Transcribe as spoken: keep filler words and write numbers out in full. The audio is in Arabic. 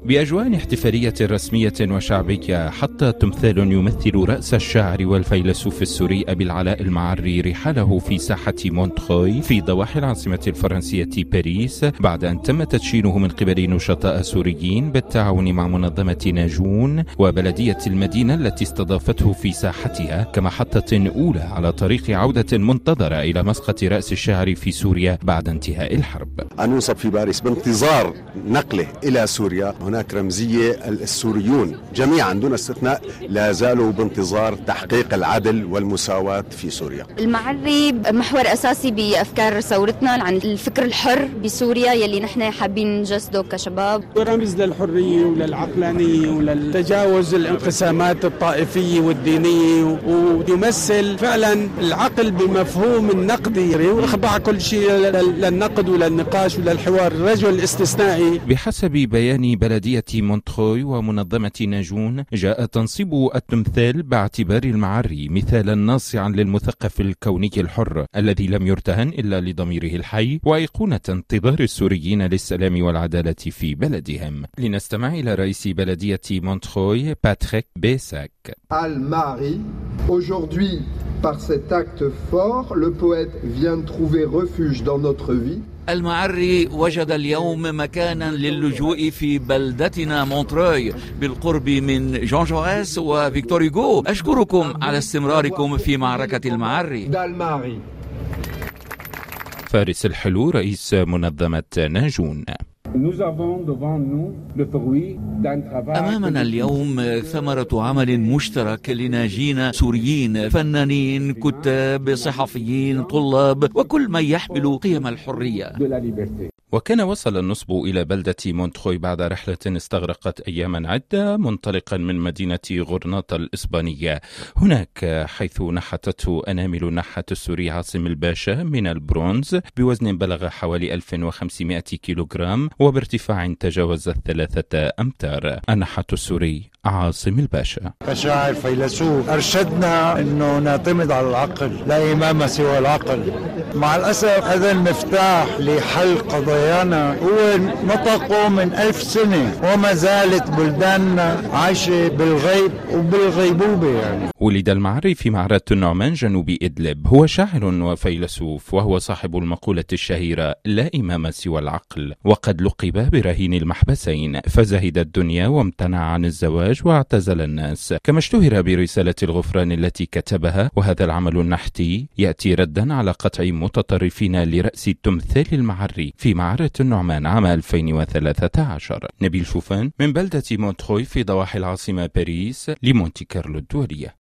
بأجواء احتفالية رسمية وشعبية حط تمثال يمثل رأس الشاعر والفيلسوف السوري أبي العلاء المعري رحاله في ساحة مونتروي في ضواحي العاصمة الفرنسية باريس، بعد أن تم تدشينه من قبل نشطاء سوريين بالتعاون مع منظمة ناجون وبلدية المدينة التي استضافته في ساحتها كمحطة أولى على طريق عودة منتظرة إلى مسقط رأس الشاعر في سوريا بعد انتهاء الحرب. أن ينصب في باريس بانتظار نقله إلى سوريا. هناك رمزية، السوريون جميعا دون استثناء لا زالوا بانتظار تحقيق العدل والمساواة في سوريا. المعري محور أساسي بأفكار ثورتنا عن الفكر الحر بسوريا يلي نحن حابين نجسده كشباب، ورمز للحرية وللعقلانية وللتجاوز الانقسامات الطائفية والدينية، ويمثل فعلا العقل بمفهوم النقدي وإخضاع كل شيء للنقد وللنقاش وللحوار. الرجل استثنائي. بحسب بيان بلدية مونتروي ومنظمة ناجون، جاء تنصيب التمثال باعتبار المعري مثالا ناصعا للمثقف الكوني الحر الذي لم يرتهن إلا لضميره الحي، وأيقونة انتظار السوريين للسلام والعدالة في بلدهم. لنستمع إلى رئيس بلدية مونتروي باتريك بيساك. المعري aujourd'hui par cet acte fort le poète vient trouver refuge dans notre vie. المعري وجد اليوم مكانا للجوء في بلدتنا مونتروي بالقرب من جون جويس وفيكتور هوغو. أشكركم على استمراركم في معركة المعري. فارس الحلو رئيس منظمة ناجون. أمامنا اليوم ثمرة عمل مشترك لناجين سوريين، فنانين، كتاب، صحفيين، طلاب، وكل من يحمل قيم الحرية. وكان وصل النصب إلى بلدة مونتروي بعد رحلة استغرقت أياما عدة منطلقا من مدينة غرناطة الإسبانية، هناك حيث نحتته أنامل النحات السوري عاصم الباشا من البرونز بوزن بلغ حوالي ألف وخمسمائة كيلوغرام وبارتفاع تجاوز الثلاثة أمتار. النحات السوري عاصم الباشا: كشاعر فيلسوف أرشدنا أنه نعتمد على العقل، لا إمام سوى العقل. مع الأسف هذا المفتاح لحل قضايانا هو نطقه من ألف سنة، وما زالت بلداننا عايشة بالغيب وبالغيبوبة. يعني ولد المعري في معرة النعمان جنوب إدلب. هو شاعر وفيلسوف، وهو صاحب المقولة الشهيرة لا إمام سوى العقل، وقد لقب برهين المحبسين، فزهد الدنيا وامتنع عن الزواج واعتزل الناس، كما اشتهر برسالة الغفران التي كتبها، وهذا العمل النحتي يأتي ردا على قطع متطرفين لرأس التمثال المعري في معرة النعمان عام ألفين وثلاثة عشر. نبيل شوفان من بلدة مونتروي في ضواحي العاصمة باريس لمونتي كارلو الدولية.